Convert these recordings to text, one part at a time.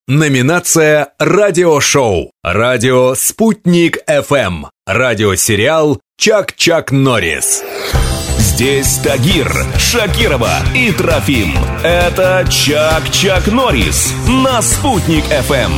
Номинация «Радиошоу». Радио «Спутник FM». Радиосериал «Чак-Чак Норрис». Здесь Тагир, Шакирова и Трофим. Это Чак-Чак Норрис на «Спутник FM».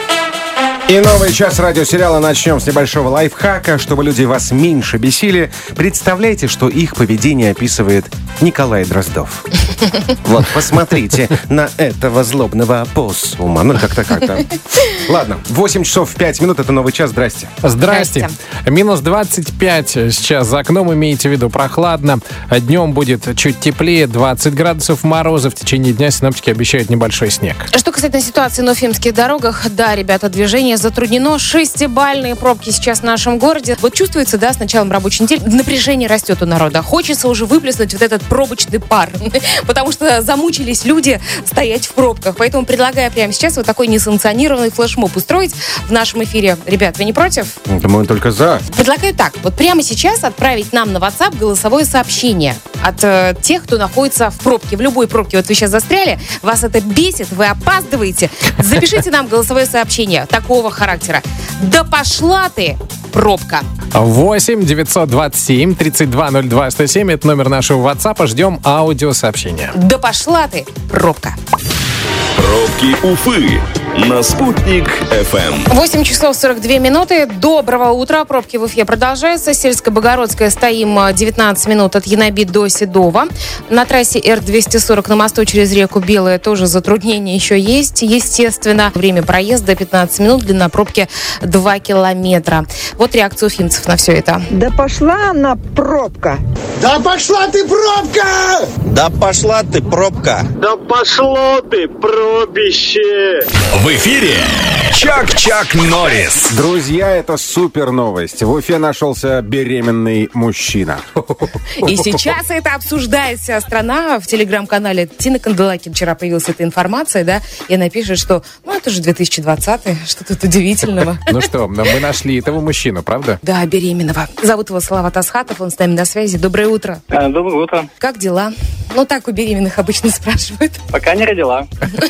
И новый час радиосериала начнем с небольшого лайфхака, чтобы люди вас меньше бесили. Представляете, что их поведение описывает Николай Дроздов. Вот, посмотрите на этого злобного опоссума. Ну, как-то. Ладно, 8 часов 5 минут, это новый час. Здрасте. Здрасте. Минус 25 сейчас за окном, имейте в виду, прохладно. Днем будет чуть теплее, 20 градусов мороза. В течение дня синоптики обещают небольшой снег. Что касается ситуации на уфимских дорогах, да, ребята, движение затруднено. 6-бальные пробки сейчас в нашем городе. Вот чувствуется, да, с началом рабочей недели напряжение растет у народа. Хочется уже выплеснуть вот этот пробочный пар, потому что замучились люди стоять в пробках. Поэтому предлагаю прямо сейчас вот такой несанкционированный флешмоб устроить в нашем эфире. Ребят, вы не против? Думаю, только за. Предлагаю так. Вот прямо сейчас отправить нам на WhatsApp голосовое сообщение от тех, кто находится в пробке. В любой пробке. Вот вы сейчас застряли, вас это бесит, вы опаздываете. Запишите нам голосовое сообщение такого характера. Да пошла ты, пробка. 8 927 32 02 107. Это номер нашего WhatsApp. Ждем аудиосообщения. Да пошла ты, пробка. Пробки Уфы на «Спутник FM». 8 часов 42 минуты. Доброго утра. Пробки в Уфе продолжаются. Сельско-Богородская стоим 19 минут от Янобит до Седова. На трассе Р-240 на мосту через реку Белая тоже затруднения еще есть. Естественно, время проезда 15 минут, длина пробки 2 километра. Вот реакция уфимцев на все это. Да пошла она пробка! Да пошла ты, пробка! Да пошла ты, пробка! Да пошло ты, пробище! В эфире Чак-Чак Норрис. Друзья, это супер новость. В Уфе нашелся беременный мужчина. И сейчас это обсуждает вся страна. В телеграм-канале Тины Канделаки вчера появилась эта информация, да, и она пишет, что, это же 2020, что тут удивительного. Ну что, мы нашли этого мужчину, правда? Да, беременного. Зовут его Салават Асхатов, он с нами на связи. Доброе утро. Доброе утро. Как дела? Так у беременных обычно спрашивают. Пока не родила.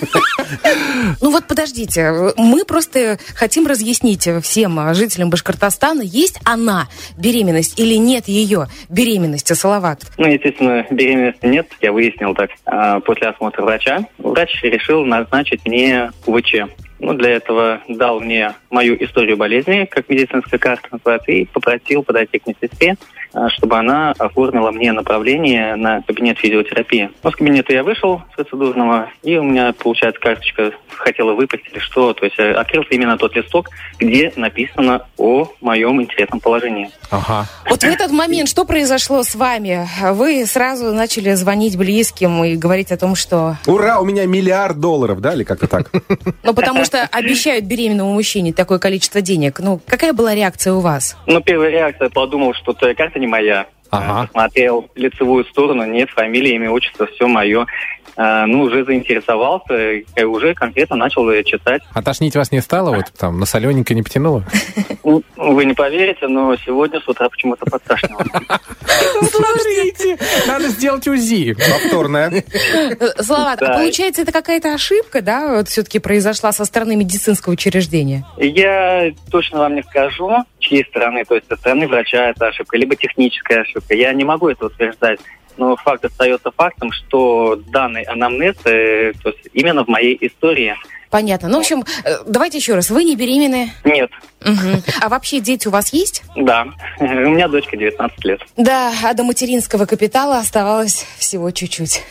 Вот подождите, мы просто хотим разъяснить всем жителям Башкортостана, есть она беременность или нет ее беременности, Салават? Естественно, беременности нет, я выяснил так. После осмотра врача, врач решил назначить мне УВЧ. Для этого дал мне мою историю болезни, как медицинская карта называется, и попросил подойти к медсестре, чтобы она оформила мне направление на кабинет физиотерапии. С кабинета я вышел с процедурного, и у меня, получается, карточка хотела выпасть или что. То есть открылся именно тот листок, где написано о моем интересном положении. Ага. Вот в этот момент что произошло с вами? Вы сразу начали звонить близким и говорить о том, что... Ура, у меня $1 миллиард, да, или как-то так? Потому что обещают беременному мужчине такое количество денег. Какая была реакция у вас? Первая реакция, подумал, что твоя карта не моя. Ага. Посмотрел лицевую сторону, нет, фамилия, имя, отчество, все мое. Уже заинтересовался и уже конкретно начал читать. А тошнить вас не стало? На солененькое не потянуло? Вы не поверите, но сегодня с утра почему-то подташнило. Смотрите, надо сделать УЗИ. Повторное. Салават, получается, это какая-то ошибка, да, все-таки произошла со стороны медицинского учреждения? Я точно вам не скажу, чьей стороны, то есть со стороны врача это ошибка, либо техническая ошибка. Я не могу это утверждать. Но факт остается фактом, что данный анамнез, то есть именно в моей истории. Понятно. В общем, давайте еще раз. Вы не беременны? Нет. Угу. А вообще дети у вас есть? Да. У меня дочка 19 лет. Да, а до материнского капитала оставалось всего чуть-чуть.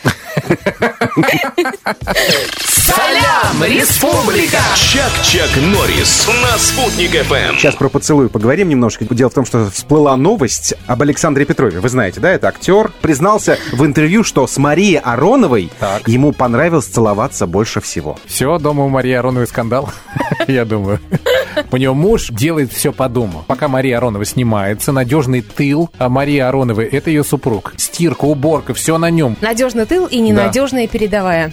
Салям, республика! Чак-Чак Норрис на «Спутник FM». Сейчас про поцелуй поговорим немножко. Дело в том, что всплыла новость об Александре Петрове. Вы знаете, да, это актер. Признался в интервью, что с Марией Ароновой ему понравилось целоваться больше всего. Все, дома у Марии Ароновой скандал, я думаю. У него муж делает все по дому. Пока Мария Аронова снимается, надежный тыл Марии Ароновой — это ее супруг. Стирка, уборка, все на нем. Надежный тыл и ненадежная передовая.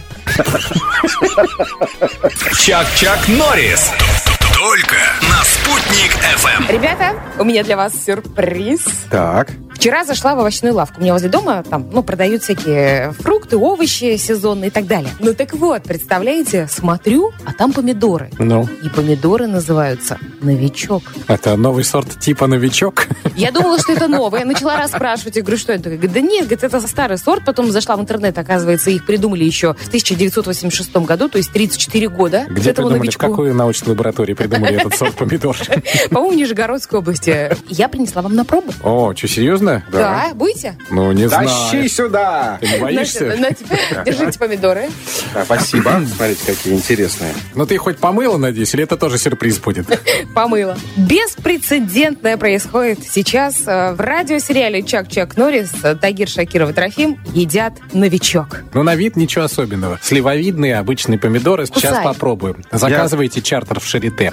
Чак-Чак Норрис. Только на «Спутник FM». Ребята, у меня для вас сюрприз. Так. Вчера зашла в овощную лавку. У меня возле дома там, продают всякие фрукты, овощи сезонные и так далее. Ну так вот, представляете, смотрю, а там помидоры. Ну? И помидоры называются «Новичок». Это новый сорт типа «Новичок»? Я думала, что это новое. Я начала расспрашивать. Я говорю, что это? Говорит, да нет, это старый сорт. Потом зашла в интернет, оказывается, их придумали еще в 1986 году, то есть 34 года. Где этому придумали? новичку. В какой научной лаборатории придумали этот сорт помидор? По-моему, в Нижегородской области. Я принесла вам на пробу. О, что, серьезно? Да, будете? Ну, не знаю. Тащи сюда! Ты не боишься? Держите помидоры. Спасибо. Смотрите, какие интересные. Ну, ты хоть помыла, надеюсь, или это тоже сюрприз будет? Помыла. Беспрецедентное происходит сейчас в радиосериале «Чак-Чак Норрис». Тагир, Шакиров и Трофим едят «Новичок». Ну, на вид ничего особенного. Сливовидные обычные помидоры. Сейчас Кусай. попробуем. Заказывайте чартер в Шарите.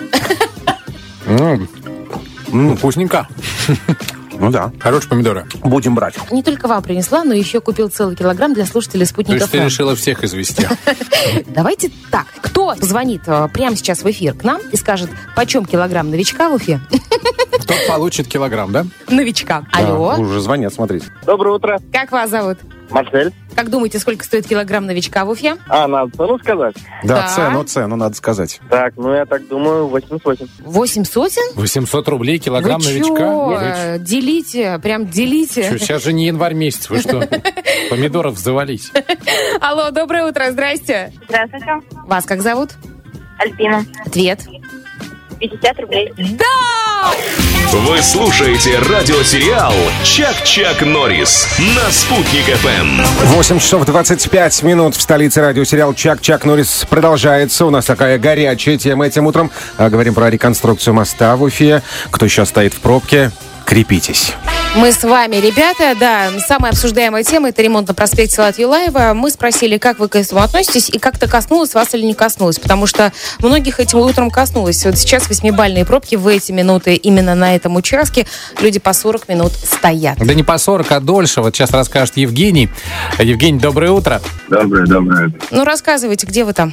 Вкусненько. Ну да. Хорошие помидоры. Будем брать. Не только вам принесла, но еще купил целый килограмм для слушателей То «Спутника есть ты ФМ». решила всех извести? Давайте так. Кто звонит прямо сейчас в эфир к нам и скажет, почем килограмм новичка в Уфе? Тот получит килограмм, да? Новичка. Алло. Уже звонят, смотрите. Доброе утро. Как вас зовут? Марсель. Как думаете, сколько стоит килограмм новичка в Уфе? Надо цену сказать? Да, Да. цену надо сказать. Так, я так думаю, 800. 800? 800 рублей килограмм Вы новичка? чё? Делите, прям делите. Чё, сейчас же не январь месяц, вы что? Помидоров завались. Алло, доброе утро, здрасте. Здравствуйте. Вас как зовут? Альпина. Ответ. 50 рублей. Да! Вы слушаете радиосериал «Чак-Чак Норрис» на «Спутник ФМ». 8 часов 25 минут в столице. Радиосериал «Чак-Чак Норрис» продолжается. У нас такая горячая тема этим утром. Говорим про реконструкцию моста в Уфе. Кто еще стоит в пробке, крепитесь. Мы с вами, ребята, да, самая обсуждаемая тема — это ремонт на проспекте Салавата Юлаева. Мы спросили, как вы к этому относитесь и как-то коснулось вас или не коснулось, потому что многих этим утром коснулось. Вот сейчас 8-бальные пробки в эти минуты именно на этом участке. Люди по 40 минут стоят. Да не по 40, а дольше. Вот сейчас расскажет Евгений. Евгений, доброе утро. Доброе. Ну, рассказывайте, где вы там?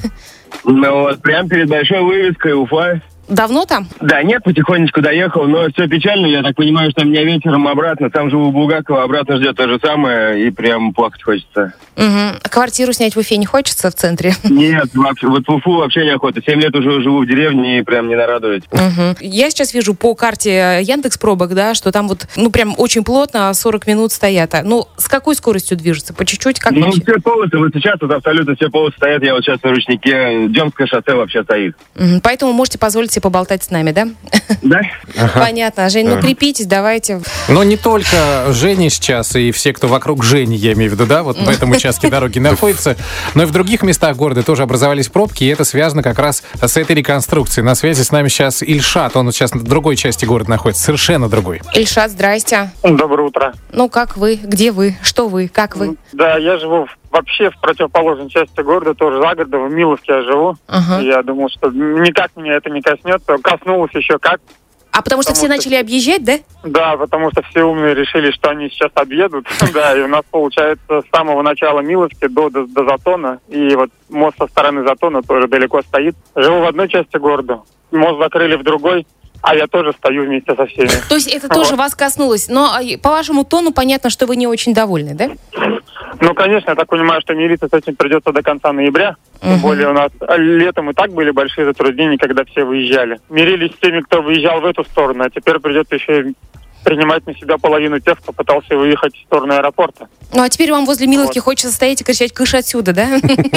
Прям перед большой вывеской Уфа. Давно там? Да, нет, потихонечку доехал, но все печально. Я так понимаю, что меня вечером обратно. Сам живу в Булгаково, обратно ждет то же самое, и прям плакать хочется. Угу. Квартиру снять в Уфе не хочется в центре? Нет, вообще, вот в Уфу вообще неохота. 7 лет уже живу в деревне, и прям не нарадует. Угу. Я сейчас вижу по карте Яндекс.Пробок, да, что там вот, прям очень плотно, 40 минут стоят. Ну, с какой скоростью движутся? По чуть-чуть? Как вообще? Все полосы, вот сейчас вот абсолютно все полосы стоят. Я вот сейчас на ручнике, Демское шоссе вообще стоит. Угу. Поэтому можете позволить себе поболтать с нами, да? Да? Понятно. Жень, крепитесь, давайте. Но не только Женя сейчас и все, кто вокруг Жени, я имею в виду, да, вот в этом участке дороги находится, но и в других местах города тоже образовались пробки, и это связано как раз с этой реконструкцией. На связи с нами сейчас Ильшат, он сейчас в другой части города находится, совершенно другой. Ильшат, здрасте. Доброе утро. Ну, как вы? Где вы? Что вы? Как вы? Да, я живу вообще в противоположной части города, тоже за городом, в Миловске я живу. Ага. Я думал, что никак меня это не коснется. Коснулось еще как. А потому что все начали объезжать, да? Да, потому что все умные решили, что они сейчас объедут. Да, и у нас получается с самого начала Миловски до Затона. И вот мост со стороны Затона тоже далеко стоит. Живу в одной части города, мост закрыли в другой. А я тоже стою вместе со всеми. То есть это тоже вас коснулось. Но по вашему тону понятно, что вы не очень довольны, да? Ну, конечно, я так понимаю, что мириться с этим придется до конца ноября. Тем более у нас летом и так были большие затруднения, когда все выезжали. Мирились с теми, кто выезжал в эту сторону, а теперь придется еще и принимать на себя половину тех, кто пытался выехать в сторону аэропорта. Ну, а теперь вам возле Миловки хочется стоять и кричать «кыш отсюда», да?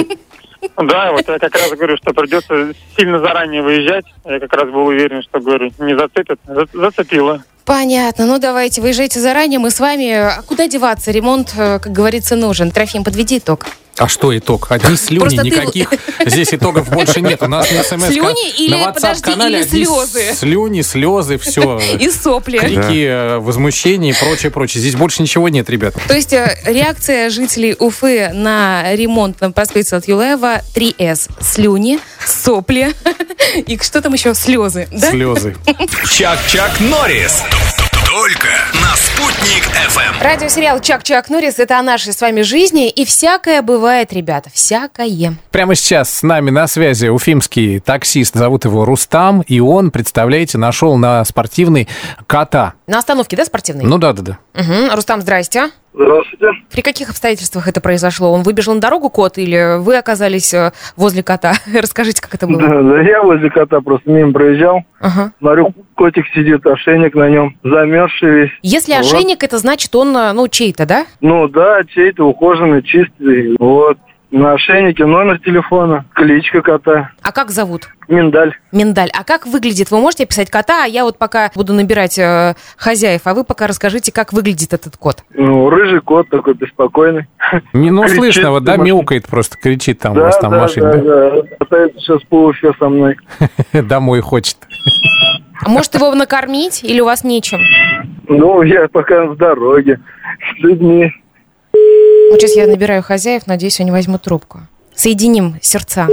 Да, вот я как раз говорю, что придется сильно заранее выезжать. Я как раз был уверен, что, говорю, не зацепит. Зацепило. Понятно. Ну, давайте, выезжайте заранее, мы с вами. А куда деваться? Ремонт, как говорится, нужен. Трофим, подведи итог. А что итог? Одни слюни, Просто никаких здесь итогов больше нет. У нас на СМС слюни или, на WhatsApp-канале или одни слезы? Слюни, слезы, все. И сопли. Крики, возмущения и прочее. Здесь больше ничего нет, ребят. То есть реакция жителей Уфы на ремонт на проспекте Салавата Юлаева 3С. Слюни, сопли и что там еще? Слезы. Да? Слезы. Чак-Чак Норрис. Только на «Спутник». Спутник FM. Радиосериал «Чак-Чак Норрис» — это о нашей с вами жизни. И всякое бывает, ребята, всякое. Прямо сейчас с нами на связи уфимский таксист, зовут его Рустам, и он, представляете, нашел на спортивной кота. На остановке, да, спортивной? Ну да. Угу. Рустам, здрасте. Здравствуйте. При каких обстоятельствах это произошло? Он выбежал на дорогу, кот, или вы оказались возле кота? Расскажите, как это было. Да, я возле кота просто мимо проезжал. Ага. Смотрю, котик сидит, ошейник на нем, замерзший весь. Если ошейник, это значит он, чей-то, да? Ну да, чей-то ухоженный, чистый. Вот. На ошейнике номер телефона, кличка кота. А как зовут? Миндаль. Миндаль. А как выглядит? Вы можете описать кота? А я вот пока буду набирать хозяев, а вы пока расскажите, как выглядит этот кот. Ну, рыжий кот такой беспокойный. Ну, Кричит, слышно, вот, да, мяукает просто, кричит там у вас там машина. Да. Катается сейчас по Уфе со мной. Домой хочет. А может его накормить или у вас нечем? Ну, я пока в дороге с людьми. Вот сейчас я набираю хозяев, надеюсь, они возьмут трубку. Соединим сердца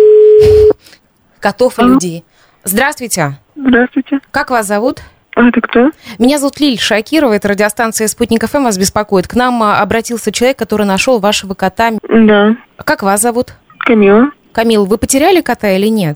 котов и людей. Здравствуйте. Здравствуйте. Как вас зовут? А это кто? Меня зовут Лиль Шакирова, это радиостанция «Спутник ФМ» вас беспокоит. К нам обратился человек, который нашел вашего кота. Да. Как вас зовут? Камила. Камил, вы потеряли кота или нет?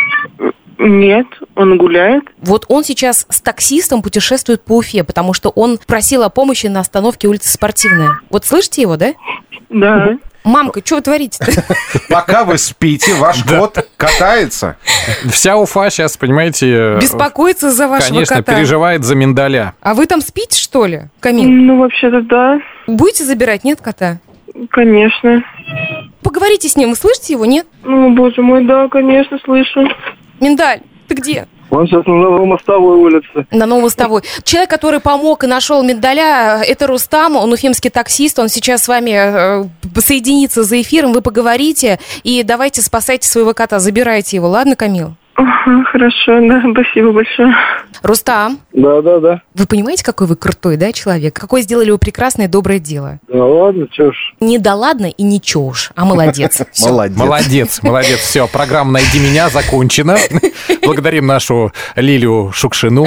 Нет, он гуляет. Вот он сейчас с таксистом путешествует по Уфе, потому что он просил о помощи на остановке улицы Спортивная. Вот слышите его, да? Да. Мамка, что вы творите-то? Пока вы спите, ваш кот катается. Вся Уфа сейчас, понимаете... Беспокоится за вашего конечно, кота. переживает за миндаля. А вы там спите, что ли, Камил? Ну, вообще-то да. Будете забирать, нет, кота? Конечно. Поговорите с ним, вы слышите его, нет? Ну, боже мой, да, конечно, слышу. Миндаль, ты где? Он сейчас на Новомостовой улице. На Новомостовой. Человек, который помог и нашел Миндаля, это Рустам, он уфимский таксист, он сейчас с вами соединится за эфиром, вы поговорите, и давайте спасайте своего кота, забирайте его, ладно, Камил? Ага, хорошо, да, спасибо большое. Рустам, Да. вы понимаете, какой вы крутой, да, человек? Какое сделали вы прекрасное доброе дело? Да ладно, чё ж. Не да ладно и не чё уж, а молодец. Всё. Молодец. Молодец. Все, программа «Найди меня» закончена. Благодарим нашу Лилию Шукшину.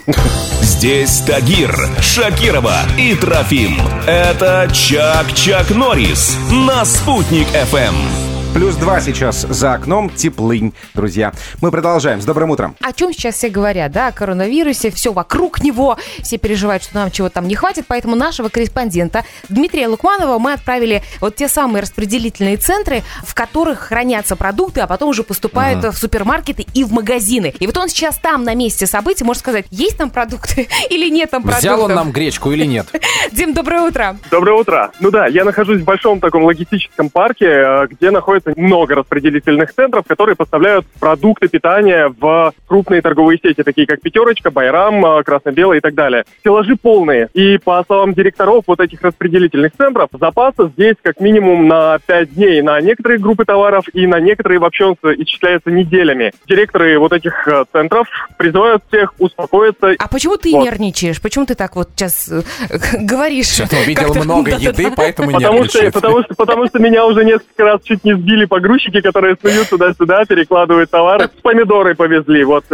Здесь Тагир, Шакирова и Трофим. Это Чак-Чак Норрис на Спутник FM. +2 сейчас за окном, теплынь, друзья. Мы продолжаем. С добрым утром. О чем сейчас все говорят, да, о коронавирусе, все вокруг него, все переживают, что нам чего-то там не хватит, поэтому нашего корреспондента Дмитрия Лукманова мы отправили вот те самые распределительные центры, в которых хранятся продукты, а потом уже поступают в супермаркеты и в магазины. И вот он сейчас там, на месте событий, может сказать, есть там продукты или нет там продуктов. Взял он нам гречку или нет? Дим, доброе утро. Доброе утро. Ну да, я нахожусь в большом таком логистическом парке, где находится много распределительных центров, которые поставляют продукты питания в крупные торговые сети, такие как «Пятерочка», «Байрам», «Красно-белый» и так далее. Стеллажи полные. И по словам директоров вот этих распределительных центров, запаса здесь как минимум на 5 дней на некоторые группы товаров, и на некоторые вообще он исчисляется неделями. Директоры вот этих центров призывают всех успокоиться. А почему ты нервничаешь? Почему ты так вот сейчас говоришь? Что-то увидел много еды, поэтому Потому нервничает. что меня уже несколько раз чуть не сбили погрузчики, которые снуют туда-сюда, перекладывают товары. Помидоры повезли, вот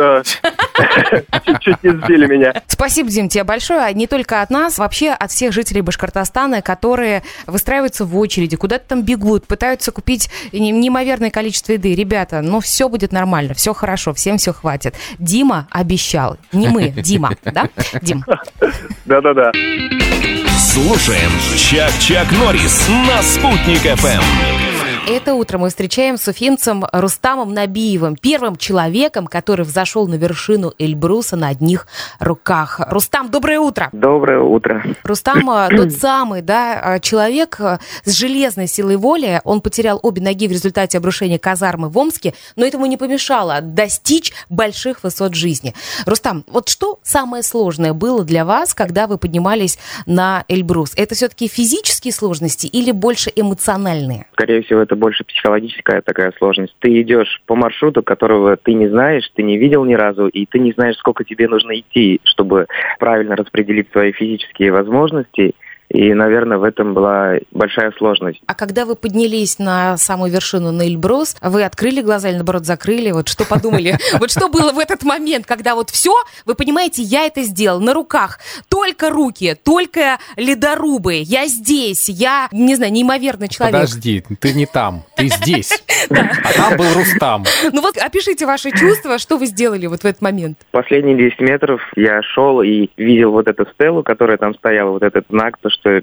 чуть не сбили меня. Спасибо, Дим, тебе большое. Не только от нас, вообще от всех жителей Башкортостана, которые выстраиваются в очереди, куда-то там бегут, пытаются купить неимоверное количество еды. Ребята, ну все будет нормально, все хорошо, всем все хватит. Дима обещал. Не мы, Дима, да? Дим. Да. Слушаем Чак-Чак Норрис на Спутник FM. Это утро мы встречаем с уфимцем Рустамом Набиевым, первым человеком, который взошел на вершину Эльбруса на одних руках. Рустам, доброе утро. Доброе утро. Рустам тот самый, да, человек с железной силой воли. Он потерял обе ноги в результате обрушения казармы в Омске, но этому не помешало достичь больших высот жизни. Рустам, вот что самое сложное было для вас, когда вы поднимались на Эльбрус? Это все-таки физические сложности или больше эмоциональные? Скорее всего, это больше психологическая такая сложность. Ты идешь по маршруту, которого ты не знаешь, ты не видел ни разу, и ты не знаешь, сколько тебе нужно идти, чтобы правильно распределить свои физические возможности И, наверное, в этом была большая сложность. А когда вы поднялись на самую вершину, на Эльбрус, вы открыли глаза или, наоборот, закрыли? Вот что подумали? Вот что было в этот момент, когда вот все, вы понимаете, я это сделал на руках. Только руки, только ледорубы. Я здесь, я, не знаю, неимоверный человек. Подожди, ты не там, ты здесь. А там был Рустам. Ну вот опишите ваши чувства, что вы сделали вот в этот момент. Последние 10 метров я шел и видел вот эту стелу, которая там стояла, вот этот знак, то, что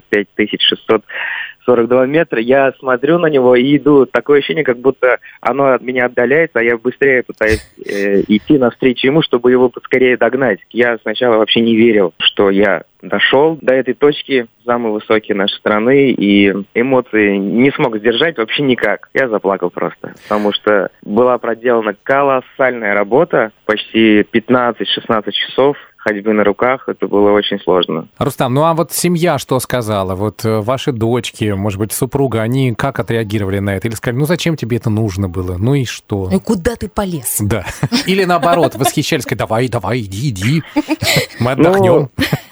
5642 метра. Я смотрю на него и иду. Такое ощущение, как будто оно от меня отдаляется, а я быстрее пытаюсь идти навстречу ему, чтобы его поскорее догнать. Я сначала вообще не верил, что я дошел до этой точки, самой высокой нашей страны, и эмоции не смог сдержать вообще никак. Я заплакал просто, потому что была проделана колоссальная работа, почти 15-16 часов ходьбы на руках, это было очень сложно. Рустам, ну а вот семья что сказала? Вот ваши дочки, может быть, супруга, они как отреагировали на это? Или сказали, ну зачем тебе это нужно было? Ну и что? Ну куда ты полез? Да. Или наоборот, восхищались, давай, иди, мы отдохнем.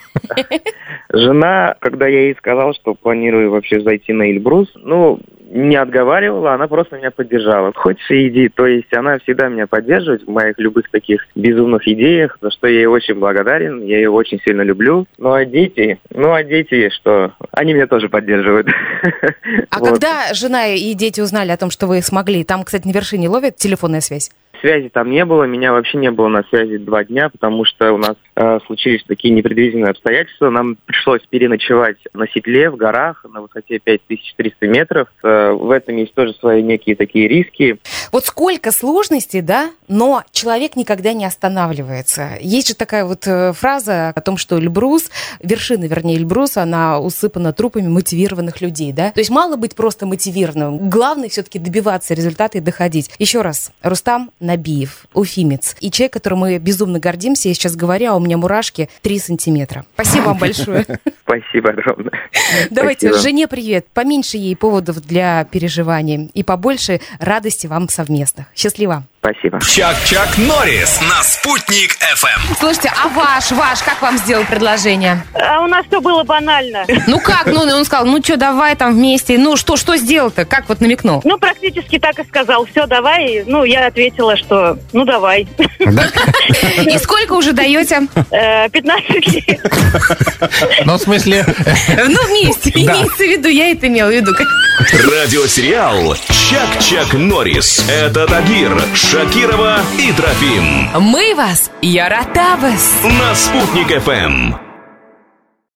Жена, когда я ей сказал, что планирую вообще зайти на Эльбрус, не отговаривала, она просто меня поддержала. Хочешь, иди. То есть она всегда меня поддерживает в моих любых таких безумных идеях, за что я ей очень благодарен, я ее очень сильно люблю. А дети, что? Они меня тоже поддерживают. А когда жена и дети узнали о том, что вы смогли, там, кстати, на вершине ловят телефонная связь? Связи там не было, меня вообще не было на связи 2 дня, потому что у нас случились такие непредвиденные обстоятельства. Нам пришлось переночевать на седле в горах на высоте 5300 метров. В этом есть тоже свои некие такие риски. Вот сколько сложностей, да, но человек никогда не останавливается. Есть же такая вот фраза о том, что Эльбрус, вершина, вернее, Эльбруса, она усыпана трупами мотивированных людей, да? То есть мало быть просто мотивированным. Главное все-таки добиваться результата и доходить. Еще раз, Рустам Набиев, уфимец. И человек, которым мы безумно гордимся. Я сейчас говорю, а у меня мурашки 3 сантиметра. Спасибо вам большое. Спасибо огромное. Давайте жене привет. Поменьше ей поводов для переживаний. И побольше радости вам совместных. Счастливо. Спасибо. Чак Норрис на Спутник ФМ. Слушайте, а ваш как вам сделал предложение? А у нас все было банально. Ну как? Он сказал, давай там вместе. Что сделал-то? Как вот намекнул? Практически так и сказал. Все, давай. Я ответила, что давай. И сколько уже даете? 15 лет. В смысле... вместе. Имеется в виду, я это имела в виду. Радиосериал «Чак Норрис». Это Тагир, Шакирова и Трофим. Мы вас, Яратабас. На Спутник ФМ.